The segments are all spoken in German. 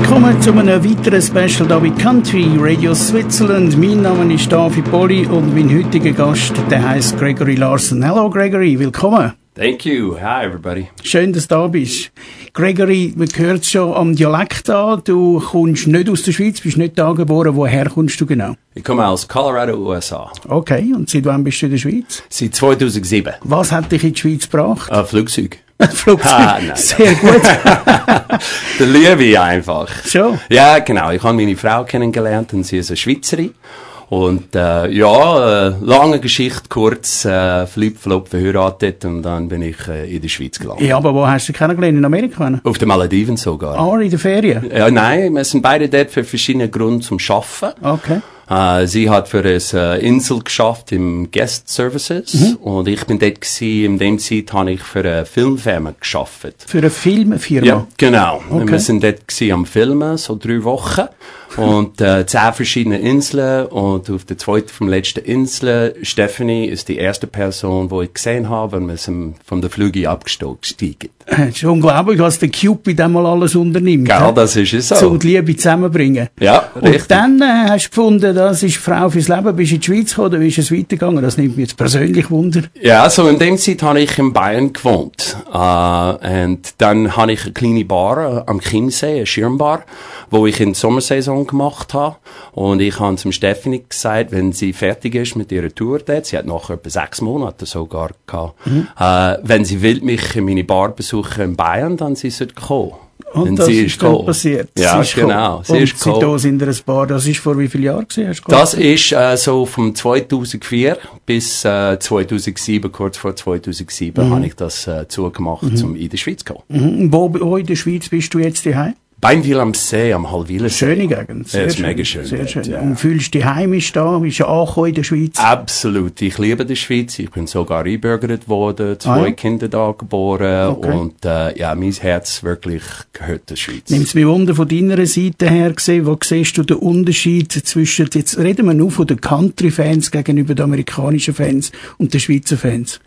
Willkommen zu einem weiteren Special da bei Country Radio Switzerland. Mein Name ist David Bolli und mein heutiger Gast, der heißt Gregory Larson. Hello Gregory, willkommen. Thank you. Hi everybody. Schön, dass du da bist. Gregory, man hört es schon am Dialekt an. Du kommst nicht aus der Schweiz, bist nicht da geboren. Woher kommst du genau? Ich komme aus Colorado, USA. Okay, und seit wann bist du in der Schweiz? Seit 2007. Was hat dich in die Schweiz gebracht? Ein Flugzeug. Ein Flugzeug? Nein. Sehr gut. Der Liebe einfach. Schon? Ja, genau. Ich habe meine Frau kennengelernt und sie ist eine Schweizerin. Und lange Geschichte, kurz, flip-flop verheiratet und dann bin ich in der Schweiz gelandet. Ja, aber wo hast du sie kennengelernt? In Amerika? Auf den Malediven sogar. Ah, in der Ferien? Ja, nein, wir sind beide dort für verschiedene Gründe zum Arbeiten. Okay. Sie hat für eine Insel geschafft im Guest Services und ich bin dort gewesen, in dem Zeit habe ich für eine Filmfirma geschafft. Für eine Filmfirma? Ja, genau. Okay. Wir sind dort gewesen am Filmen, so 3 Wochen und 10 verschiedene Inseln und auf der zweiten vom letzten Insel, Stephanie ist die erste Person, die ich gesehen habe, wenn wir von der Flüge abgestiegen. Es ist unglaublich, was der Cupid einmal alles unternimmt. Genau, das ist es so. Zum die Liebe zusammenbringen. Ja, richtig. Und dann hast du gefunden, das ist Frau fürs Leben, bist in die Schweiz gekommen, oder wie ist es weitergegangen? Das nimmt mich jetzt persönlich Wunder. Ja, so in dem Zeit habe ich in Bayern gewohnt. Und dann habe ich eine kleine Bar am Chiemsee, eine Schirmbar, wo ich in der Sommersaison gemacht habe. Und ich habe zum Stephanie gesagt, wenn sie fertig ist mit ihrer Tour dort, sie hat noch etwa 6 Monate sogar gehabt, wenn sie will mich in meine Bar besuchen in Bayern, dann sie sollte kommen. Und das ist dann passiert. Ja, genau. Sie ist gekommen. Und seitdem sind wir ein Paar. Das ist vor wie vielen Jahren gewesen? Das ist so von 2004 bis 2007, kurz vor 2007, habe ich das zugemacht, um in die Schweiz zu kommen. Wo in der Schweiz bist du jetzt daheim? Beinwil am See, am Halwilersee. Schöne Gegend. Sehr ist mega schön. Sehr schön. Ja. Und fühlst du dich heimisch da? Bist du angekommen in der Schweiz? Absolut. Ich liebe die Schweiz. Ich bin sogar eingebürgert worden, 2 Kinder da geboren. Okay. Und mein Herz wirklich gehört der Schweiz. Nimm's mich Wunder von deiner Seite her gesehen. Wo siehst du den Unterschied zwischen, jetzt reden wir nur von den Country-Fans gegenüber den amerikanischen Fans und den Schweizer Fans?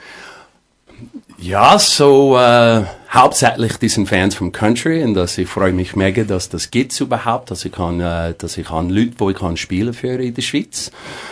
Ja, so hauptsächlich die sind Fans vom Country und ich freue mich mega, dass das gibt's überhaupt, dass ich Leute, wo ich kann spielen für in der Schweiz.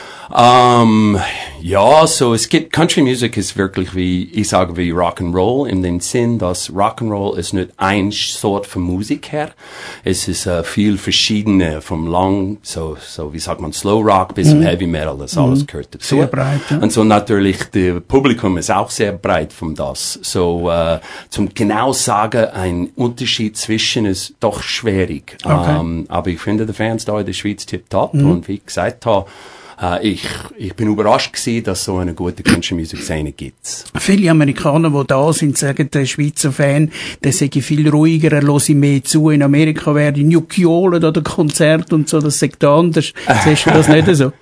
Ja, so es gibt Country Music ist wirklich wie Rock'n'Roll in dem Sinn, dass Rock'n'Roll ist nicht ein Sort von Musik her. Es ist viel verschiedene vom wie sagt man, Slow Rock bis zum Heavy Metal, das alles gehört dazu. Sehr breit, ja. Und so natürlich, das Publikum ist auch sehr breit von das. So, zum genau sagen, ein Unterschied zwischen ist doch schwierig. Okay. Aber ich finde die Fans da in der Schweiz tipptopp und wie ich gesagt habe, ich bin überrascht gewesen, dass so eine gute Country-Music-Szene gibt. Viele Amerikaner, die da sind, sagen, der Schweizer Fan, der sei viel ruhiger, er höre mehr zu. In Amerika werden New Kiolen oder Konzerte und so, das sagt anders. Siehst du das nicht so?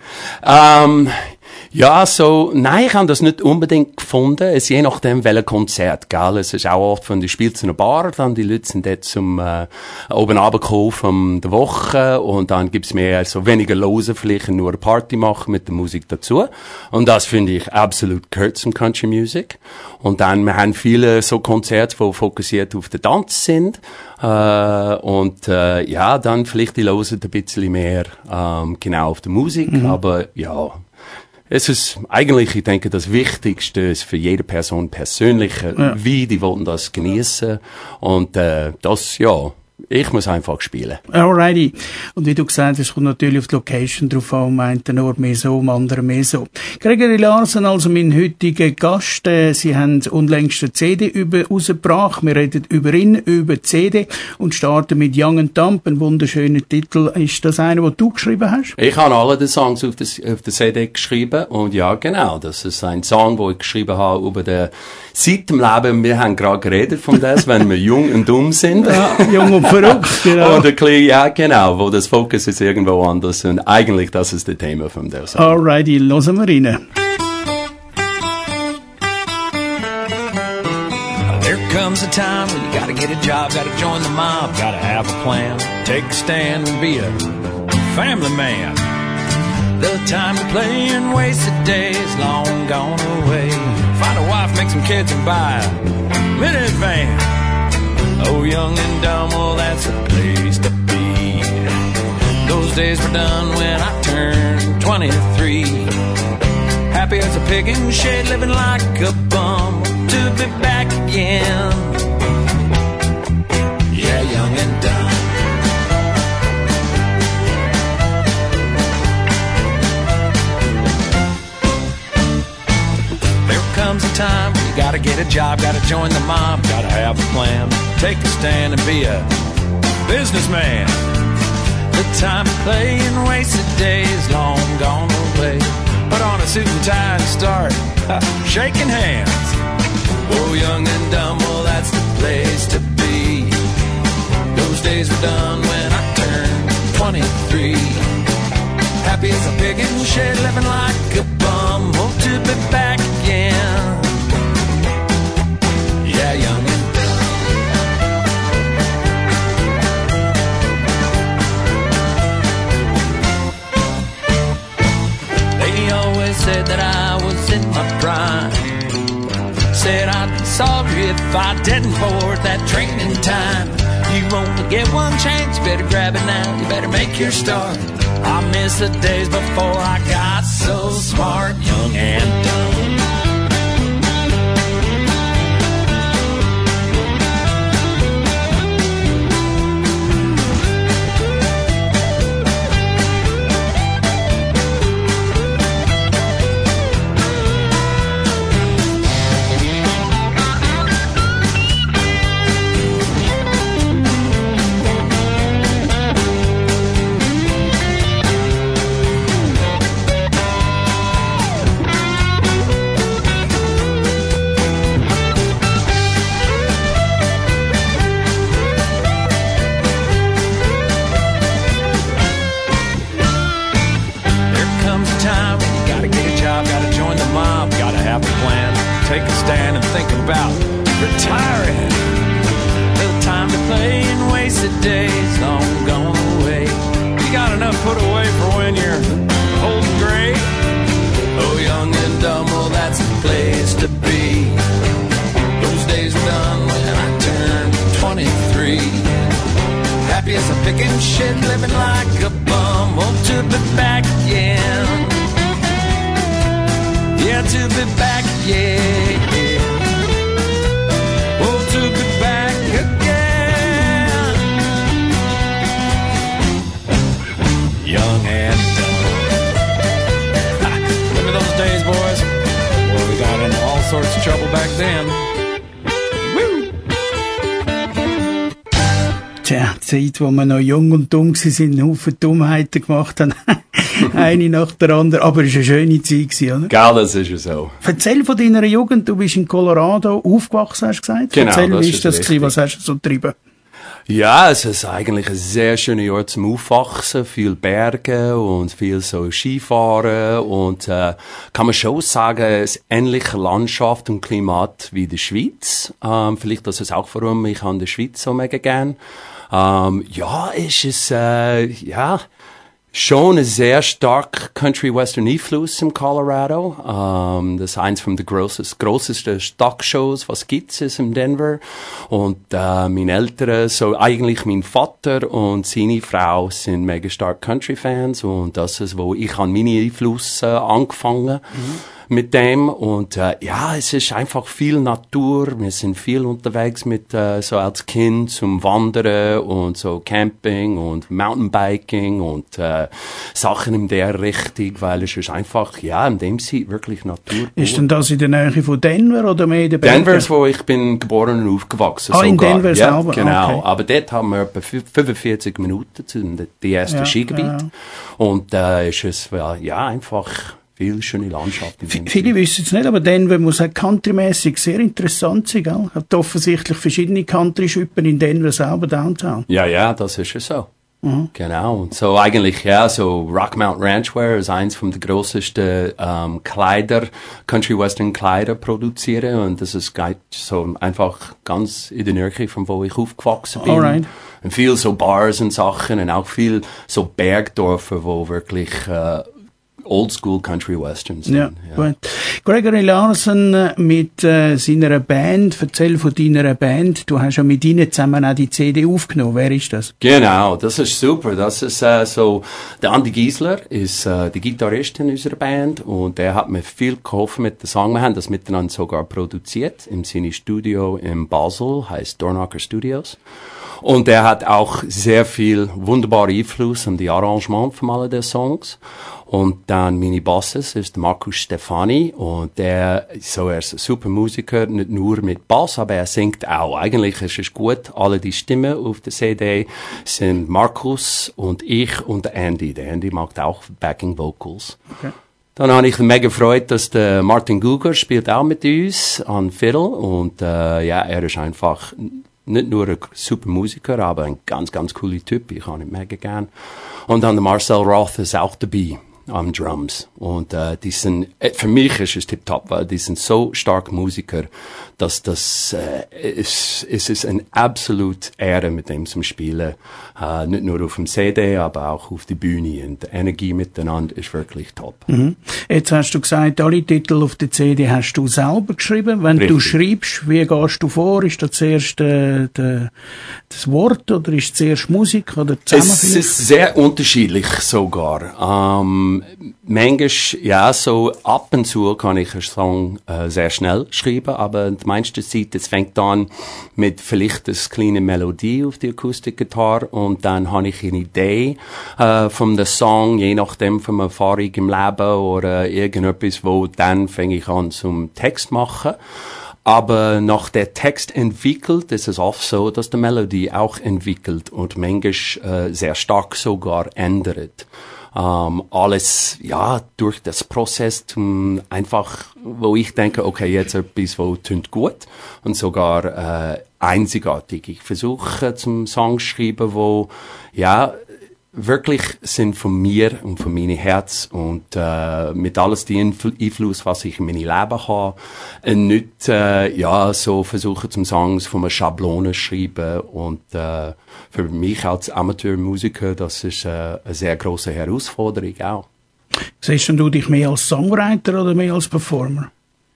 Ja, so, nein, ich habe das nicht unbedingt gefunden. Es je nachdem, welches Konzert, gell. Es ist auch oft, wenn du spielst in einer Bar, dann die Leute sind dort zum, oben runtergekommen von der Woche und dann gibt's mehr, so weniger Lose, vielleicht nur eine Party machen mit der Musik dazu. Und das finde ich absolut gehört zum Country Music. Und dann, wir haben viele so Konzerte, die fokussiert auf den Tanz sind. Dann vielleicht die Lose ein bisschen mehr, genau auf der Musik. Aber, ja. Es ist eigentlich, ich denke, das Wichtigste ist für jede Person persönlich, wie die wollen das genießen. Und ich muss einfach spielen. Alrighty. Und wie du gesagt hast, es kommt natürlich auf die Location drauf an, meint der Ort mehr so, am anderen mehr so. Gregory Larson, also mein heutiger Gast, Sie haben unlängst eine CD rausgebracht. Wir reden über ihn, über die CD und starten mit Young and Dumb, ein wunderschöner Titel. Ist das einer, den du geschrieben hast? Ich habe alle die Songs auf der CD geschrieben und ja, genau, das ist ein Song, den ich geschrieben habe über den Seit im Leben. Wir haben gerade geredet von das, wenn wir jung und dumm sind. Ja, jung und verrückt, genau. Und ja, genau, wo das Fokus ist irgendwo anders und eigentlich das ist das Thema von der Song. Alrighty, hören wir rein. There comes a time when you gotta get a job, gotta join the mob, gotta have a plan, take a stand and be a family man. The time to play and waste the days long gone away. Find a wife, make some kids and buy a minivan. Oh, young and dumb, well, that's a place to Those days were done when I turned 23. Happy as a pig in shade, living like a bum. To be back again. Yeah, young and dumb. There comes a time when you gotta get a job, gotta join the mob, gotta have a plan, take a stand and be a businessman. The time to play and wasted days long gone away. Put on a suit and tie and start shaking hands. Oh, young and dumb, well, that's the place to be. Those days were done when I turned 23. Happy as a pig in shade, living like a bum. Hope to be back again. Yeah, young and dumb. They always said that I was in my prime. Said I'd be sorry if I didn't board that train in time. You only get one chance, you better grab it now, you better make your start. I miss the days before I got so smart, young and dumb. Take a stand and think about retiring. Little time to play and wasted days long gone away. You got enough put away for when you're old and gray. Oh, young and dumb, well, that's the place to be. Those days were done when I turned 23. Happy as a picking shit, living like a bum. Hope to be back again. Yeah, to be back, yeah. Oh, to be back again. Young and dumb. Remember those days, boys? Boy, we got into all sorts of trouble back then. Woo! Tja, die Zeit, wo wir noch jung und dumm waren, einen Haufen Dummheiten gemacht haben. Eine nach der anderen. Aber es war eine schöne Zeit gewesen, oder? Gell, das ist ja so. Erzähl von deiner Jugend. Du bist in Colorado aufgewachsen, hast du gesagt? Genau, Erzähl, das wie ist ist das richtig. gewesen? Was hast du so getrieben? Ja, es ist eigentlich ein sehr schöner Ort zum Aufwachsen. Viel Berge und viel so Skifahren. Und kann man schon sagen, es ist ähnliche Landschaft und Klimat wie die Schweiz. Vielleicht das ist auch warum ich an der Schweiz so mega gern. Ja, es ist ja schon ein sehr stark Country-Western-Einfluss im Colorado. Das ist eins von den grössesten Stockshows, was gibt's ist in Denver. Und meine Eltern, so eigentlich mein Vater und seine Frau sind mega stark Country-Fans. Und das ist, wo ich an meine Einflüsse angefangen mit dem. Und ja, es ist einfach viel Natur. Wir sind viel unterwegs mit so als Kind zum Wandern und so Camping und Mountainbiking und Sachen in der Richtung, weil es ist einfach, ja, in dem Sinne wirklich Natur. Ist denn das in der Nähe von Denver oder mehr in den Bergen? Denver ist, wo ich bin geboren und aufgewachsen. Ah, in Denver ja, selber? Genau. Okay. Aber dort haben wir etwa 45 Minuten zu dem ersten Skigebiet. Ja. Und ist es, ja, einfach viel schöne Landschaft. Viele wissen es nicht, aber Denver muss auch countrymäßig sehr interessant sein, gell? Hat offensichtlich verschiedene Country-Schüppen in Denver selber, Downtown. Ja, das ist ja so. Genau. Und so eigentlich, ja, so Rock Mountain Ranchwear ist eins von den grössesten Kleider, Country-Western Kleider produzieren. Und das ist so einfach ganz in der Nähe, von wo ich aufgewachsen bin. Alright. Und viel so Bars und Sachen und auch viel so Bergdörfer, wo wirklich Oldschool Country Westerns. Ja, gut. Gregory Larson mit seiner Band. Erzähl von deiner Band. Du hast ja mit ihnen zusammen auch die CD aufgenommen. Wer ist das? Genau, das ist super. Das ist so, der Andi Giesler ist der Gitarrist in unserer Band und der hat mir viel geholfen mit dem Song. Wir haben das miteinander sogar produziert in seinem Studio in Basel, heißt Dornacker Studios. Und er hat auch sehr viel wunderbaren Einfluss an die Arrangement von allen der Songs. Und dann meine Bosses ist Markus Stefani und er ist ein super Musiker, nicht nur mit Bass, aber er singt auch. Eigentlich ist es gut, alle die Stimmen auf der CD sind Markus und ich und Andy. Der Andy macht auch Backing Vocals. Okay. Dann habe ich mega gefreut, dass der Martin Guger spielt auch mit uns an Fiddle und er ist einfach nicht nur ein super Musiker, aber ein ganz, ganz cooler Typ. Ich habe ihn mega gern. Und dann der Marcel Roth ist auch dabei am Drums. Und die sind, für mich ist es tipptopp, weil die sind so stark Musiker, dass es ist eine absolute Ehre, mit dem zu spielen. Nicht nur auf dem CD, aber auch auf der Bühne. Und die Energie miteinander ist wirklich top. Mhm. Jetzt hast du gesagt, alle Titel auf der CD hast du selber geschrieben. Wenn Richtig. Du schreibst, wie gehst du vor? Ist das zuerst das Wort oder ist es zuerst Musik oder zusammen? Es ist sehr unterschiedlich sogar. Manchmal, ja, so ab und zu kann ich einen Song sehr schnell schreiben, aber die meiste Zeit, es fängt an mit vielleicht eine kleine Melodie auf die Akustikgitarre und dann habe ich eine Idee von dem Song, je nachdem von meiner Erfahrung im Leben oder irgendetwas, wo dann fange ich an zum Text machen. Aber nach der Text entwickelt, ist es oft so, dass die Melodie auch entwickelt und manchmal sehr stark sogar ändert. Alles, ja, durch das Prozess einfach, wo ich denke, okay, jetzt etwas, wo tönt gut und sogar einzigartig. Ich versuche zum Song schreiben, wo, ja, wirklich sind von mir und von meinem Herz und mit alles die Einfluss, was ich in meinem Leben habe, nicht so versuchen zum Songs von einer Schablone schreiben und für mich als Amateurmusiker, das ist eine sehr große Herausforderung auch. Siehst du dich mehr als Songwriter oder mehr als Performer?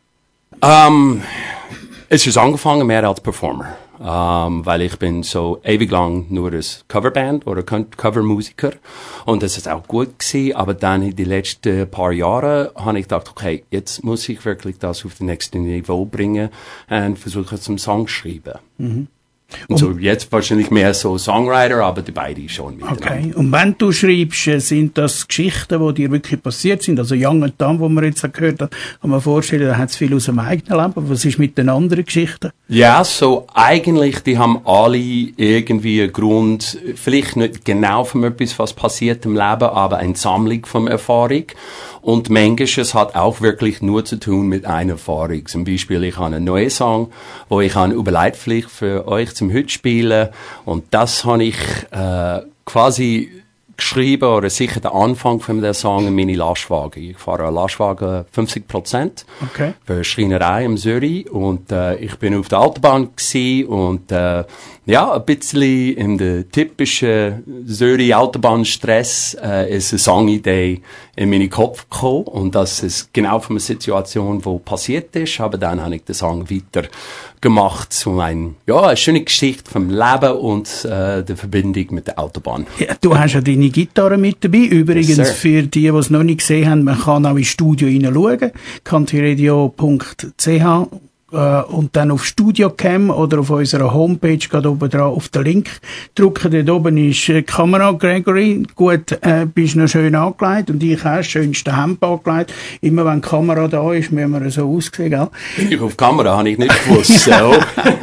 Es ist angefangen mehr als Performer. Weil ich bin so ewig lang nur ein Coverband oder Covermusiker und das ist auch gut gewesen, aber dann in die letzten paar Jahre habe ich gedacht, okay, jetzt muss ich wirklich das auf das nächste Niveau bringen und versuche zum Song schreiben. Mhm. Und so jetzt wahrscheinlich mehr so Songwriter, aber die beiden schon miteinander. Okay. Und wenn du schreibst, sind das Geschichten, die dir wirklich passiert sind? Also Young and Dumb, wo man jetzt gehört hat, kann man vorstellen, da hat es viel aus dem eigenen Leben. Was ist mit den anderen Geschichten? Ja, so eigentlich, die haben alle irgendwie einen Grund, vielleicht nicht genau von etwas, was passiert im Leben, aber eine Sammlung von Erfahrung. Und manches hat auch wirklich nur zu tun mit einer Erfahrung. Zum Beispiel, ich habe einen neuen Song, wo ich eine Überleitpflicht für euch zum heute spielen. Und das habe ich quasi geschrieben, oder sicher der Anfang von der Song in meine Lastwagen. Ich fahre einen Lastwagen 50%. Okay. Für Schreinerei im Zürich. Und ich bin auf der Autobahn gewesen und ein bisschen in der typischen Zürich Autobahnstress ist eine Songidee in meinen Kopf gekommen und das ist genau von einer Situation, die passiert ist, aber dann habe ich den Song weiter gemacht zu eine schöne Geschichte vom Leben und der Verbindung mit der Autobahn. Ja, du hast ja deine Gitarre mit dabei. Übrigens, yes, für die es noch nicht gesehen haben, man kann auch ins Studio hineinschauen. countryradio.ch und dann auf Studiocam oder auf unserer Homepage, gerade oben dran auf den Link drücken. Dort oben ist die Kamera, Gregory. Gut, bist noch schön angelegt und ich auch das schönste Hemd angelegt. Immer wenn die Kamera da ist, müssen wir so aussehen, gell? Bin ich auf Kamera, habe ich nicht gewusst, so.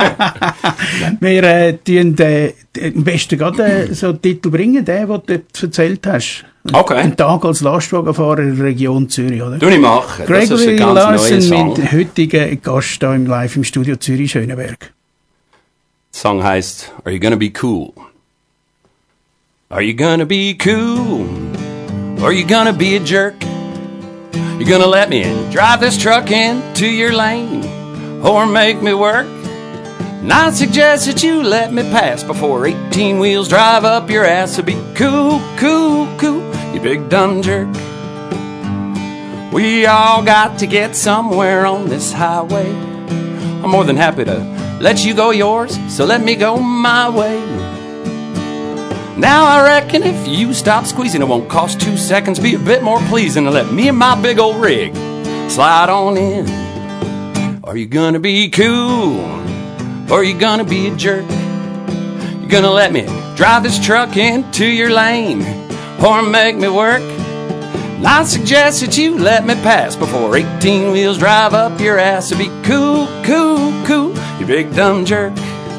Wir tun am besten gerade so einen Titel bringen, den du erzählt hast. Okay. Ein Tag als Lastwagenfahrer in der Region Zürich, oder? Du nicht machen. Gregory das ist ein ganz Larson neuer Song. mit heutigen Gast hier live im Studio Zürich Schöneberg. Der Song heißt Are You Gonna Be Cool? Are you gonna be cool? Or are you gonna be a jerk? You gonna let me drive this truck into your lane? Or make me work? And I suggest that you let me pass before 18 wheels drive up your ass. So be cool, cool, cool, you big dumb jerk. We all got to get somewhere on this highway. I'm more than happy to let you go yours, so let me go my way. Now I reckon if you stop squeezing, it won't cost 2 seconds. Be a bit more pleasing and let me and my big old rig slide on in. Are you gonna be cool? Or are you gonna be a jerk? You gonna let me drive this truck into your lane? Or make me work? I suggest that you let me pass before 18 wheels drive up your ass. So be cool, cool, cool, you big dumb jerk.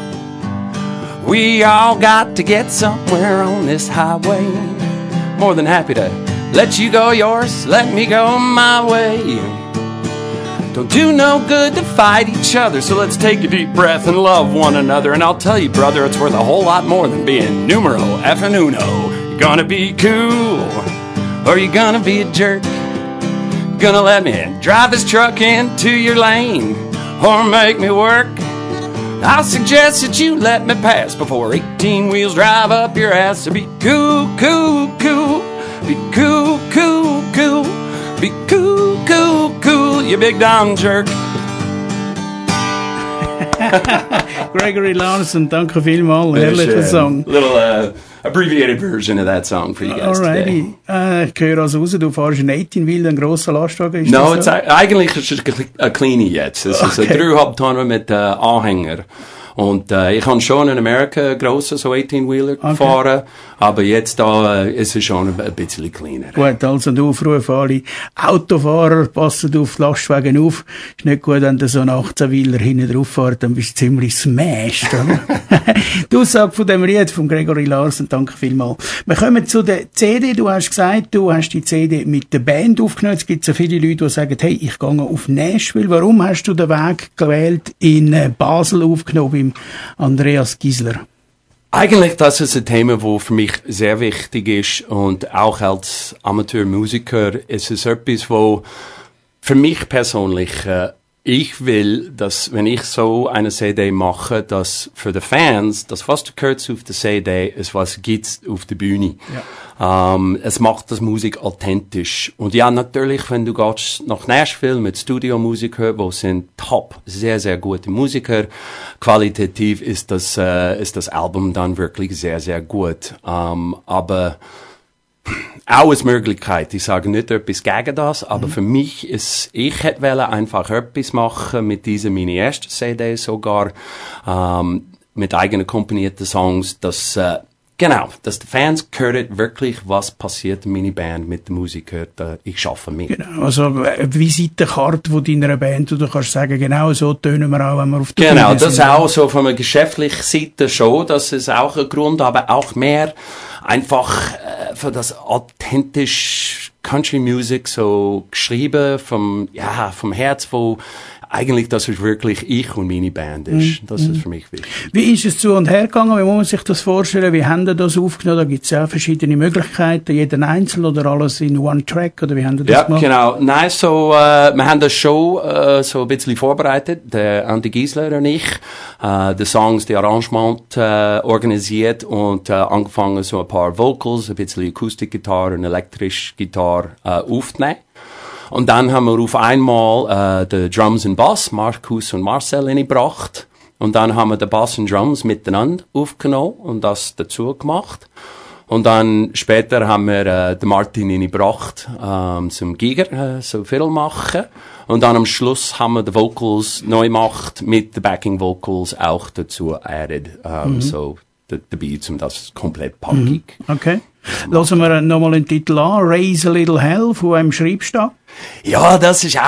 We all got to get somewhere on this highway. More than happy to let you go yours, let me go my way. Don't do no good to fight each other, so let's take a deep breath and love one another. And I'll tell you, brother, it's worth a whole lot more than being numero effing uno. You're gonna be cool, or you gonna be a jerk? Gonna let me drive this truck into your lane, or make me work? I'll suggest that you let me pass before 18 wheels drive up your ass. So be cool, cool, cool, be cool, cool, cool, be cool, cool, cool, you big dumb jerk. Gregory Larson, danke vielmals. Herrlicher Song. Little abbreviated version of that song for you guys today. Ich höre also raus, du fährst einen 18-Wheel, einen grossen Lastwagen. No, it's eigentlich ist es ein kleiner jetzt. Es ist ein 3,5 Tonnen mit Anhänger. Und ich habe schon in Amerika grosse so 18-Wheeler gefahren, aber jetzt da ist es schon ein bisschen kleiner. Gut, also ein Aufruf an alle Autofahrer, passet auf die Lastwagen auf. Ist nicht gut, wenn du so einen 18-Wheeler hinten drauf fährt, dann bist du ziemlich smashed, oder? Die Aussage von dem Lied von Gregory Larson, danke vielmals. Wir kommen zu der CD. Du hast gesagt, du hast die CD mit der Band aufgenommen. Es gibt so viele Leute, die sagen, hey, ich gehe auf Nashville. Warum hast du den Weg gewählt, in Basel aufgenommen, beim Andreas Gisler? Eigentlich, das ist ein Thema, das für mich sehr wichtig ist, und auch als Amateurmusiker ist es etwas, wo für mich persönlich ich will, dass, wenn ich so eine CD mache, dass für die Fans, das was du hörst auf der CD, ist was gibt's auf der Bühne. Ja. Es macht das Musik authentisch. Und ja, natürlich, wenn du gehst nach Nashville mit Studiomusikern, wo sind top, sehr, sehr gute Musiker, qualitativ ist das Album dann wirklich sehr, sehr gut. Aber auch als Möglichkeit. Ich sage nicht etwas gegen das, aber für mich ich hätte einfach etwas machen mit dieser meine erste CD sogar, mit eigenen komponierten Songs, dass die Fans hören wirklich, was passiert in meiner Band mit der Musik, ich schaffe mit. Genau, also eine Visitenkarte von deiner Band, wo du kannst sagen, genau so tönen wir auch, wenn wir auf der Bühne sind. Genau, das auch so von einer geschäftlichen Seite schon, das ist auch ein Grund, aber auch mehr einfach für das authentisch Country Music so geschrieben vom Herz, wo eigentlich das ist wirklich ich und meine Band ist. Das ist für mich wichtig. Wie ist es zu und her gegangen? Wie muss man sich das vorstellen? Wie haben Sie das aufgenommen? Da gibt es ja verschiedene Möglichkeiten, jeden einzeln oder alles in One Track, oder wie haben Sie das gemacht? Ja, genau. Nein, so, wir haben das schon so ein bisschen vorbereitet, der Andy Gisler und ich, die Songs, die Arrangement organisiert und angefangen so ein paar Vocals, ein bisschen Akustikgitarre und elektrische Gitarre aufzunehmen. Und dann haben wir auf einmal die Drums und Bass, Markus und Marcel, gebracht. Und dann haben wir die Bass und Drums miteinander aufgenommen und das dazu gemacht. Und dann später haben wir den Martin gebracht zum Giger, so Fiddle machen. Und dann am Schluss haben wir die Vocals neu gemacht, mit den Backing Vocals auch dazu added. So dabei, um das komplett packig. Okay. Lassen wir nochmal den Titel an, Raise a Little Hell, von einem schreibst du? Ja, das ist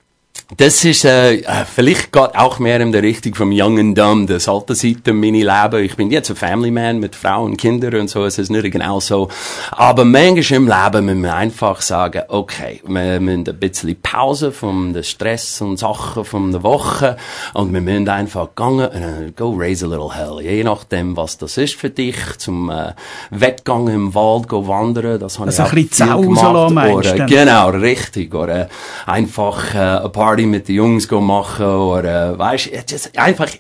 vielleicht geht auch mehr in der Richtung vom Young and Dumb, das alte Seite meines Lebens. Ich bin jetzt ein Family Man mit Frau und Kindern und so, es ist nicht genau so. Aber manchmal im Leben müssen wir einfach sagen, okay, wir müssen ein bisschen Pause vom Stress und Sachen von der Woche und wir müssen einfach gehen und go raise a little hell. Je nachdem, was das ist für dich, zum Weggang im Wald, go wandern, das habe ich auch viel gemacht. Oder, genau, richtig. Oder einfach eine Party mit den Jungs machen oder weißt, einfach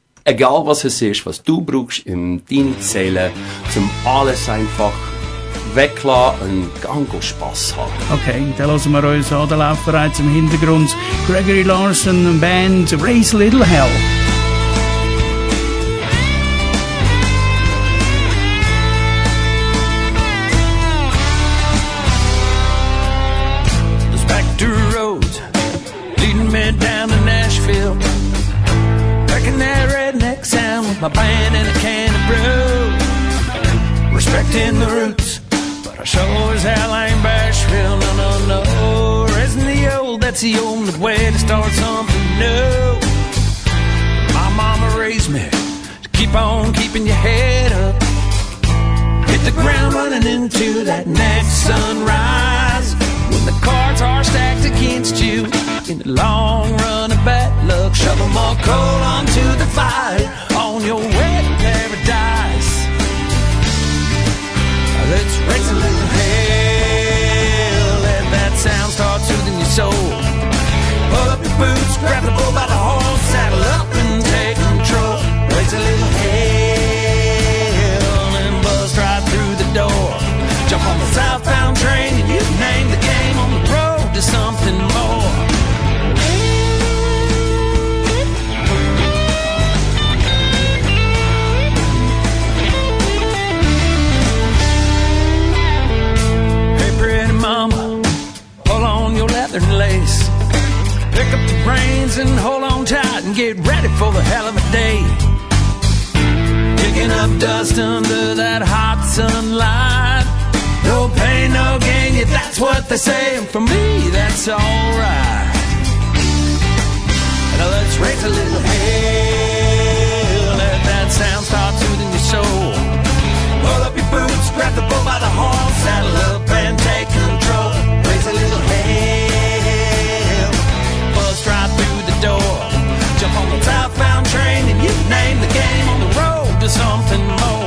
egal was es ist, was du brauchst in deiner Seele, zum alles einfach weglassen und gang Spass haben. Okay, dann lassen wir uns an, da läuft bereits im Hintergrund Gregory Larson Band Raise a Little Hell. Down to Nashville, wrecking that redneck sound with my band and a can of brew. Respecting the roots, but I sure as hell ain't Bashville. No, no, no. Raising the old, that's the only way to start something new. My mama raised me to keep on keeping your head up. Hit the ground running into that next sunrise. When the cards are stacked against you, in the long run of bad luck, shovel more coal onto the fire on your way to paradise. Let's raise a little hell, let that sound start soothing your soul. Pull up your boots, grab the bull by the horn, saddle up and take control. Raise a little hell and bust right through the door. Jump on the southbound train and you name the game, on the road to something more. Mama, hold on your leather and lace. Pick up the reins and hold on tight and get ready for the hell of a day. Kicking up dust under that hot sunlight. No pain, no gain, yeah, that's what they say. And for me, that's alright. Now let's raise a little hell, let that sound start soothing your soul. Pull up your boots, grab the bull by the horn, saddle up and take control. Raise a little hell, bust right through the door. Jump on the southbound train and you name the game, on the road to something more.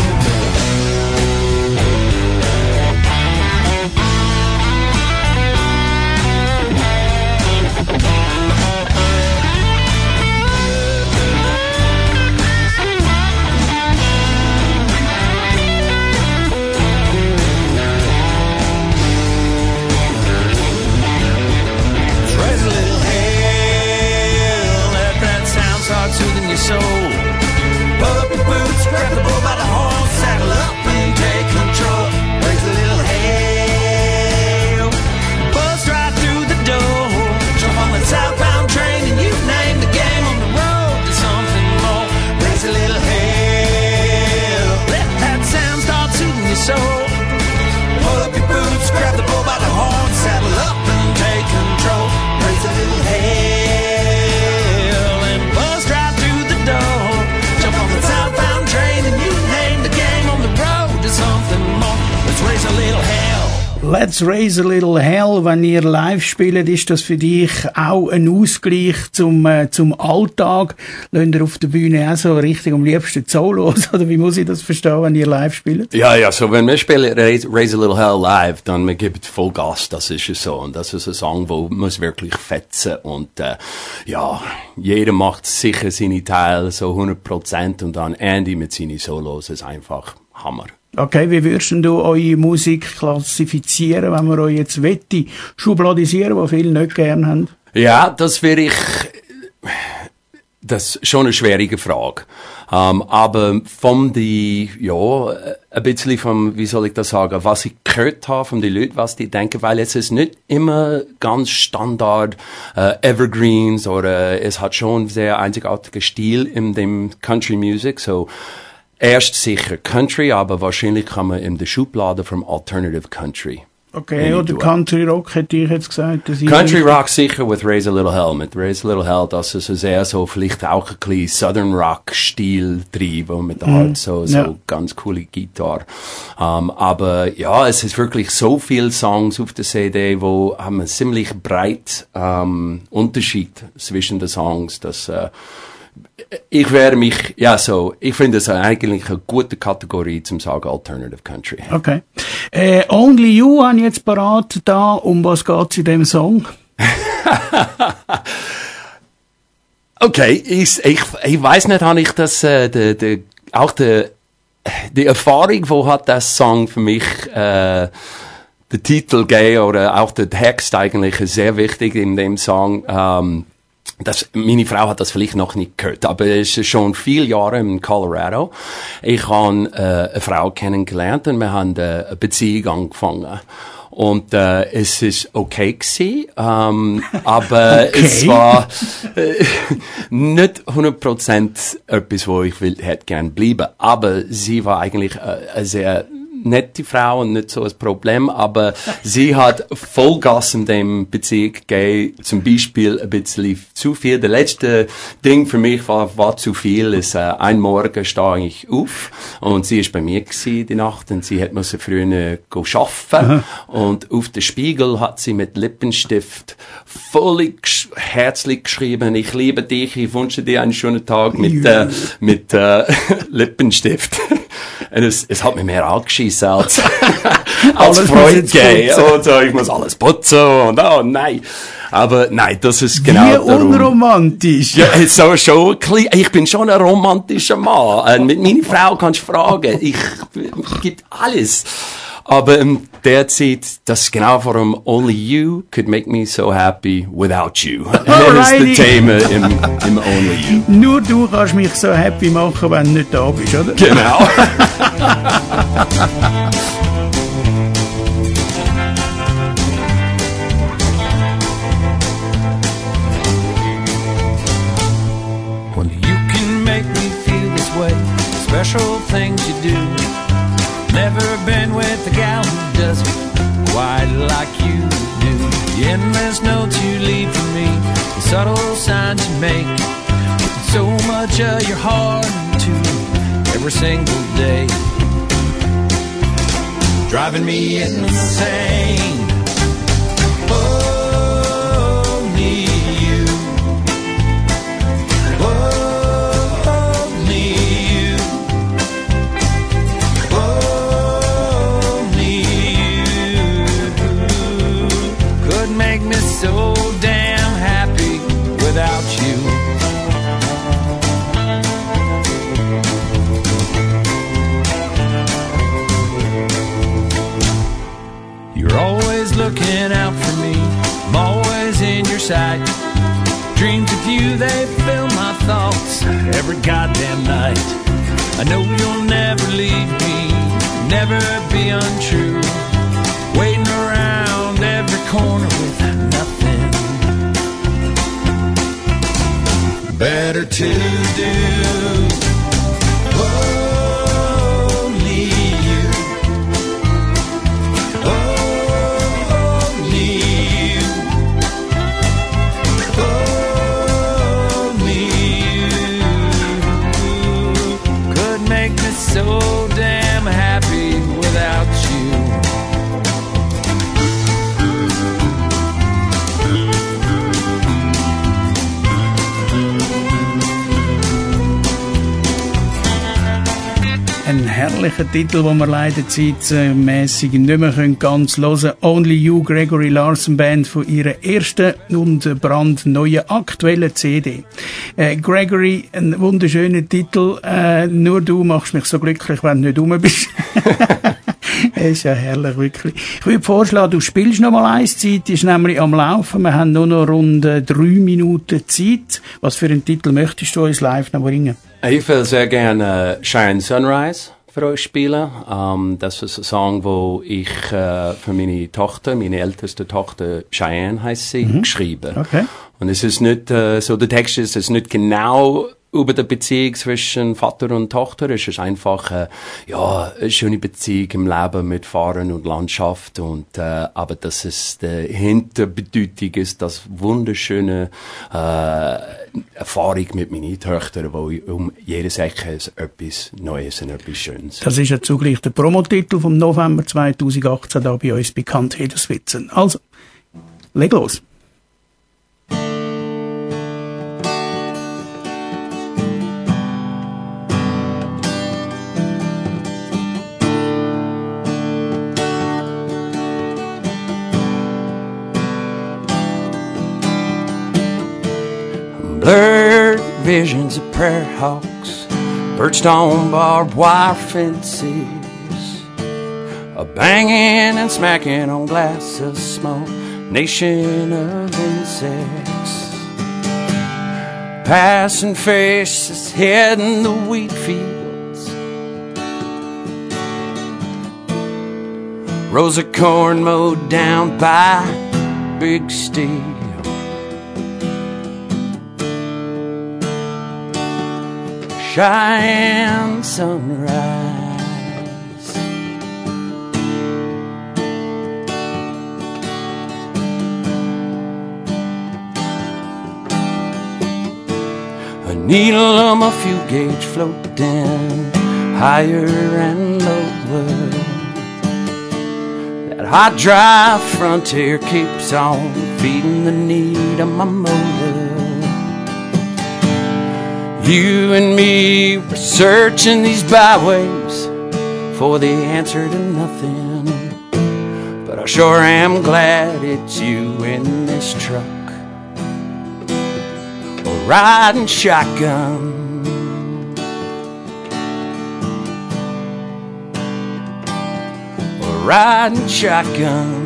Soothing your soul. Pull up your boots, grab the bull by the horn, saddle up and take control. Raise a little hell, bust right through the door. Jump on the southbound train and you name the game, on the road to something more. Raise a little hell, let that sound start soothing your soul. Pull up your boots, grab the bull by the horn, saddle up and take control. Raise a little hell. Let's Raise a Little Hell. Wenn ihr live spielt, ist das für dich auch ein Ausgleich zum Alltag? Lasst ihr auf der Bühne auch so richtig am liebsten Solos? Oder wie muss ich das verstehen, wenn ihr live spielt? Ja, so wenn wir spielen Raise a Little Hell live, dann wir geben voll Gas, das ist es so. Und das ist ein Song, wo muss wirklich fetzen. Und jeder macht sicher seine Teile so 100% und dann Andy mit seinen Solos ist einfach Hammer. Okay, wie würdest du eure Musik klassifizieren, wenn wir euch jetzt wette schubladisieren, was viele nicht gern haben? Ja, das ist schon eine schwierige Frage. Aber ein bisschen vom, wie soll ich das sagen, was ich gehört habe von den Leuten, was die denken, weil es ist nicht immer ganz Standard, Evergreens oder es hat schon sehr einzigartiger Stil in dem Country Music, so, erst sicher Country, aber wahrscheinlich kann man in der Schublade vom Alternative Country. Okay, oder Country Rock hätte ich jetzt gesagt. Country Rock sicher with Raise a Little Hell. Mit Raise a Little Hell, das ist sehr so, vielleicht auch ein bisschen Southern Rock Stil drin, wo mit halt so ganz coole Gitarre. Aber ja, es ist wirklich so viel Songs auf der CD, wo haben einen ziemlich breit Unterschied zwischen den Songs, dass ich finde es eigentlich eine gute Kategorie zum sagen Alternative Country. Okay. Only You habe ich jetzt parat da. Um was geht's in dem Song? Okay, ich weiß nicht, habe ich das, auch der die Erfahrung, wo hat das Song für mich, der Titel gegeben, oder auch der Text eigentlich ist sehr wichtig in dem Song. Meine Frau hat das vielleicht noch nicht gehört, aber es ist schon viele Jahre in Colorado. Ich habe eine Frau kennengelernt und wir haben eine Beziehung angefangen. Und es ist okay gewesen, aber okay. Es war nicht 100% etwas, wo ich hätte gern bleiben. Aber sie war eigentlich eine sehr nette Frau und nicht so ein Problem, aber sie hat Vollgas in dem Beziehung gegeben, zum Beispiel ein bisschen zu viel. Der letzte Ding für mich war zu viel, ist, ein Morgen stehe ich auf und sie ist bei mir gewesen, die Nacht, und sie hat müssen früher arbeiten und auf den Spiegel hat sie mit Lippenstift völlig herzlich geschrieben, ich liebe dich, ich wünsche dir einen schönen Tag mit Lippenstift. Und es hat mich mehr angeschissen als Freude gegeben. Und so, ich muss alles putzen und oh nein. Aber nein, das ist genau wie unromantisch. Ja, so schon, ich bin schon ein romantischer Mann. Mit meiner Frau kannst du fragen. Ich gibt alles. Aber der Zeit, das ist genau vor allem Only You could make me so happy without you. Das ist das Thema im Only You. Nur du kannst mich so happy machen, wenn du nicht da bist, oder? Genau. Only you can make me feel this way. Special things you do. Never been with a gal who does it quite like you do. The endless notes you leave for me, the subtle signs you make, putting so much of your heart into every single day, driving me insane. Only you. So damn happy without you. You're always looking out for me, I'm always in your sight. Dreams of you, they fill my thoughts every goddamn night. I know you'll never leave me, never be untrue, waiting around every corner with nothing better to do. Only you. Only you. Only you could make me so damn happy without you. Ein herrlicher Titel, den wir leider zeitmässig nicht mehr ganz hören können. Only You, Gregory Larson Band von ihrer ersten und brandneuen aktuellen CD. Gregory, ein wunderschöner Titel. Nur du machst mich so glücklich, wenn du nicht rum bist. Das ist ja herrlich, wirklich. Ich würde vorschlagen, du spielst noch mal eins. Die Zeit ist nämlich am Laufen. Wir haben nur noch rund 3 Minuten Zeit. Was für einen Titel möchtest du uns live noch bringen? Ich will sehr gerne Cheyenne Sunrise für euch spielen. Das ist ein Song, wo ich für meine Tochter, meine älteste Tochter, Cheyenne heisst sie, geschrieben. Okay. Und es ist nicht so, der Text ist nicht genau über die Beziehung zwischen Vater und Tochter. Es ist einfach eine schöne Beziehung im Leben mit Fahren und Landschaft. Und aber das ist der Hinterbedeutung ist das wunderschöne Erfahrung mit meinen Töchtern, wo um jedes Ecke ist etwas Neues und etwas Schönes. Das ist ja zugleich der Promotitel vom November 2018 da bei uns bekannt, Hedeswitzen. Also, leg los. Blurred visions of prairie hawks, perched on barbed wire fences, a banging and smacking on glass, a small nation of insects, passing faces heading the wheat fields, rows of corn mowed down by big steel. Cheyenne sunrise, a needle on my fuel gauge floating higher and lower. That hot, dry frontier keeps on feeding the need of my motor. You and me were searching these byways for the answer to nothing, but I sure am glad it's you in this truck, or riding shotgun, or riding shotgun.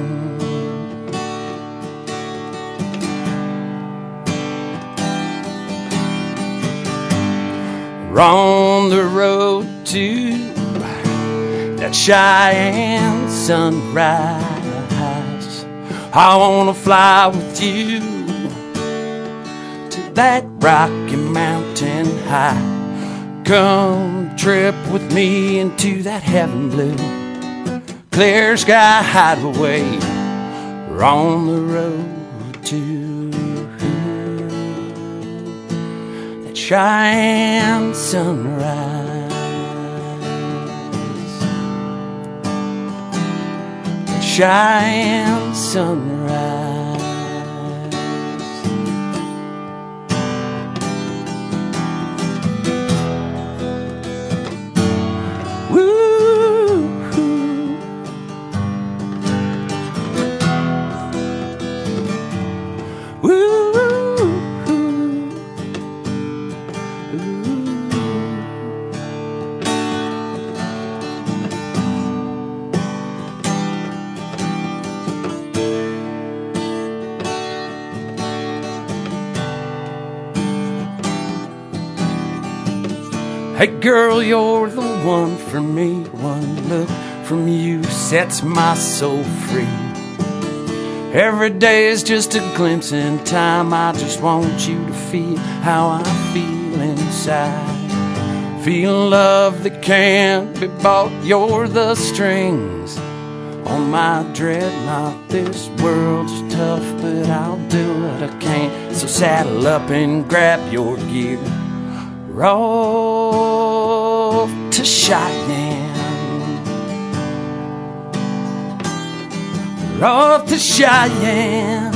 We're on the road to that Cheyenne sunrise. I wanna fly with you to that Rocky Mountain high. Come trip with me into that heaven blue, clear sky hideaway. We're on the road to Cheyenne sunrise, Cheyenne sunrise. Woo! Woo! Hey girl, you're the one for me. One look from you sets my soul free. Every day is just a glimpse in time. I just want you to feel how I feel inside. Feel love that can't be bought. You're the strings on my dreadnought. This world's tough, but I'll do what I can. So saddle up and grab your gear. Roll to Cheyenne, roll to Cheyenne.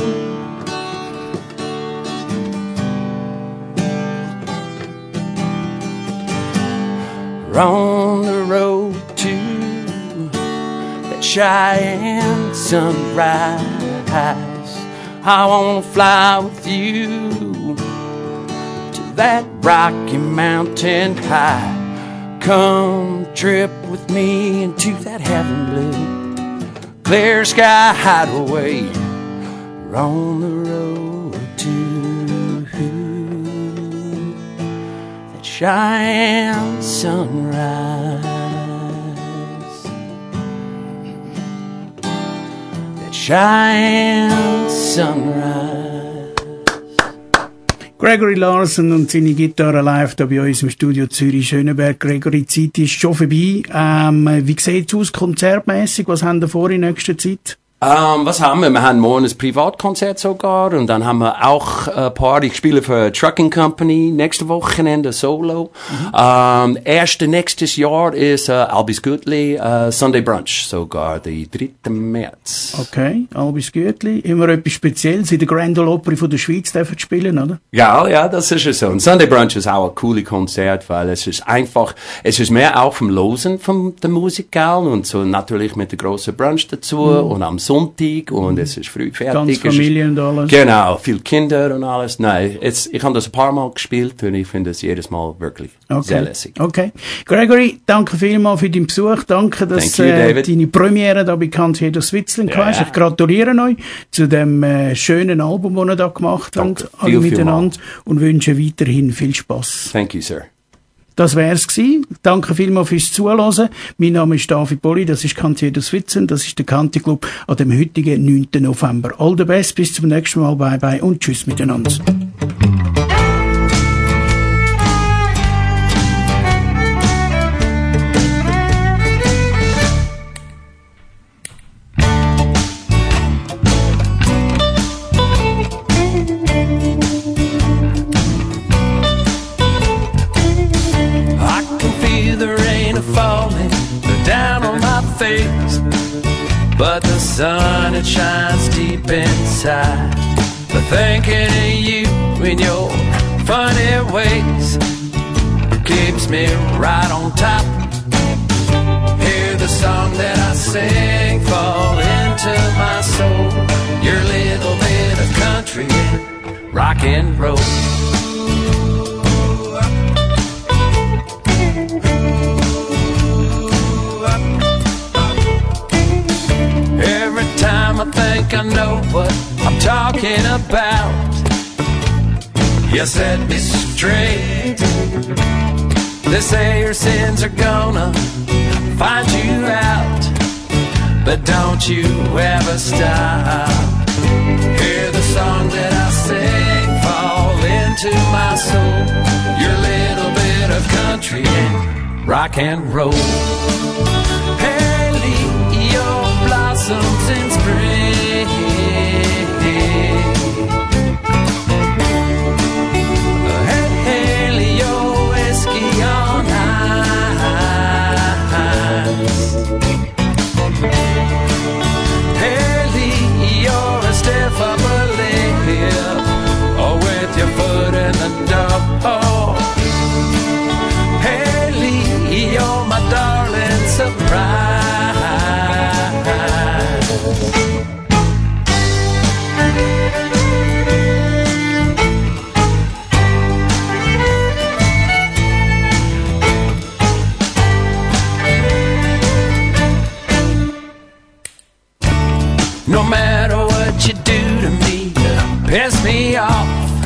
We're on the road to that Cheyenne sunrise. I wanna fly with you that Rocky Mountain high. Come trip with me into that heaven blue, clear sky hideaway. We're on the road to that Cheyenne sunrise, that Cheyenne sunrise. Gregory Larson und seine Gitarre live da bei uns im Studio Zürich-Schöneberg. Gregory, die Zeit ist schon vorbei. Wie sieht es aus konzertmässig? Was haben wir vor in nächster Zeit? Was haben wir? Wir haben morgen ein Privatkonzert sogar und dann haben wir auch ein paar, ich spiele für eine Trucking Company nächste Wochenende Solo. Erste nächstes Jahr ist Albis Gütli Sunday Brunch sogar, der 3. März. Okay, Albis Gütli. Immer etwas Spezielles in der Grand Ole Opry von der Schweiz dürfen spielen, oder? Ja, das ist es so. Und Sunday Brunch ist auch ein cooles Konzert, weil es ist einfach, es ist mehr auch vom Losen von der Musik und so natürlich mit der grossen Brunch dazu und am Sonntag und es ist früh fertig. Ganz Familie und alles. Genau, viele Kinder und alles. Nein, ich habe das ein paar Mal gespielt und ich finde es jedes Mal wirklich sehr lässig. Okay. Gregory, danke vielmals für deinen Besuch. Danke, dass deine Premiere da bei Can't Switzerland warst. Ich gratuliere euch zu dem schönen Album, das ihr da gemacht habt, alle miteinander, und wünsche weiterhin viel Spass. Thank you, sir. Das wär's gewesen. Danke vielmals fürs Zuhören. Mein Name ist David Bolli, das ist Can't Switzerland, das ist der Canti Club an dem heutigen 9. November. All the best, bis zum nächsten Mal, bye bye und tschüss miteinander. But the sun, it shines deep inside. But thinking of you and your funny ways keeps me right on top. Hear the song that I sing fall into my soul. Your little bit of country and rock and roll. I think I know what I'm talking about. You set me straight. They say your sins are gonna find you out, but don't you ever stop. Hear the song that I sing fall into my soul. Your little bit of country and rock and roll. Hey, Leo blossoms in spring. Hey, Leo whiskey on ice. Hey, Leo a stiff upper lip, or with your foot in the door. Hey, Leo, my darling surprise. No matter what you do to me, piss me off,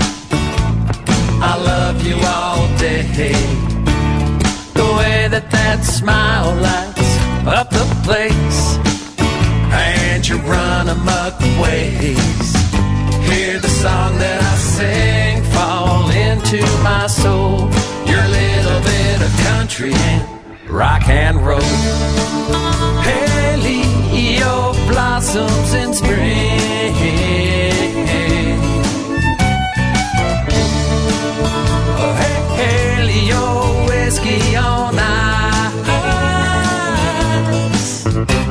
I love you all day. The way that smile lights up the place, and you run amok ways. Hear the song that I sing fall into my soul. Your little bit of country and rock and roll. Hey, Leo blossoms in spring. Oh, hey, Leo whiskey on ice.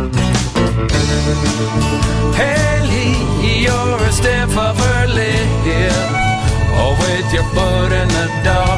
Hey, Leo, a stiff upper lip, or with your foot in the door.